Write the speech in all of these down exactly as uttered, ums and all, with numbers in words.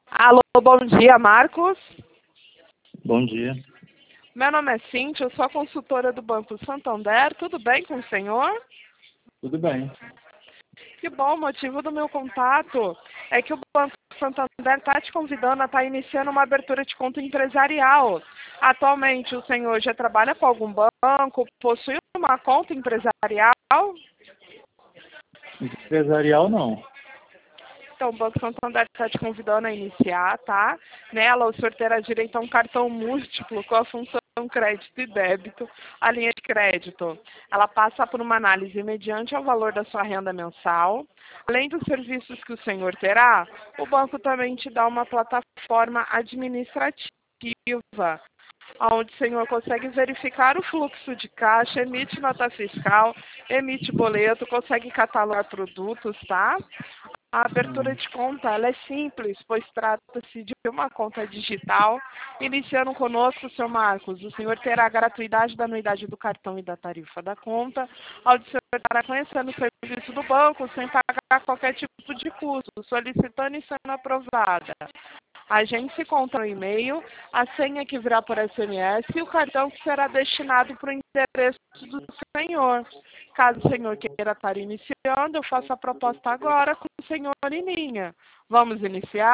Alô, bom dia, Marcos. Bom dia. Meu nome é Cíntia, eu sou a consultora do Banco Santander. Tudo bem com o senhor? Tudo bem. Que bom, o motivo do meu contato é que o Banco Santander está te convidando a estar iniciando uma abertura de conta empresarial. Atualmente, o senhor já trabalha com algum banco, possui uma conta empresarial? Empresarial não. Então, o Banco Santander está te convidando a iniciar, tá? Nela, o senhor terá direito a um cartão múltiplo com a função crédito e débito. A linha de crédito, ela passa por uma análise mediante ao valor da sua renda mensal. Além dos serviços que o senhor terá, o banco também te dá uma plataforma administrativa, onde o senhor consegue verificar o fluxo de caixa, emite nota fiscal, emite boleto, consegue catalogar produtos, tá? A abertura de conta ela é simples, pois trata-se de uma conta digital. Iniciando conosco, seu Marcos, o senhor terá a gratuidade da anuidade do cartão e da tarifa da conta, onde o senhor estará conhecendo o serviço do banco sem pagar qualquer tipo de custo, solicitando e sendo aprovada. A gente se conta no e-mail, a senha que virá por S M S e o cartão que será destinado para o endereço do senhor. Caso o senhor queira estar iniciando, eu faço a proposta agora com o senhor em linha. Vamos iniciar?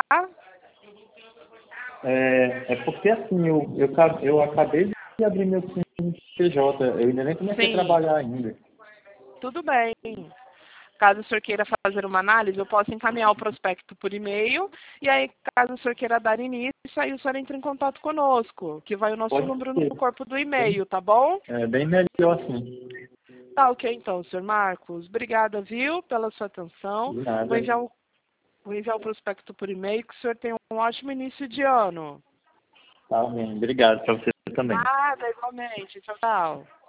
É, é porque assim, eu, eu, ca- eu acabei de abrir meu C N P J, eu ainda nem comecei Sim. a trabalhar ainda. Tudo bem. Caso o senhor queira fazer uma análise, eu posso encaminhar o prospecto por e-mail, e aí, caso o senhor queira dar início, aí o senhor entra em contato conosco, que vai o nosso Pode número ser. no corpo do Bem, e-mail, tá bom? é bem melhor assim. Tá ok então, senhor Marcos. Obrigada, viu, pela sua atenção. De Vou nada. enviar o, vou enviar o prospecto por e-mail, que o senhor tenha um ótimo início de ano. Tá bem. Obrigado para você também. Nada, igualmente. Tchau, tchau.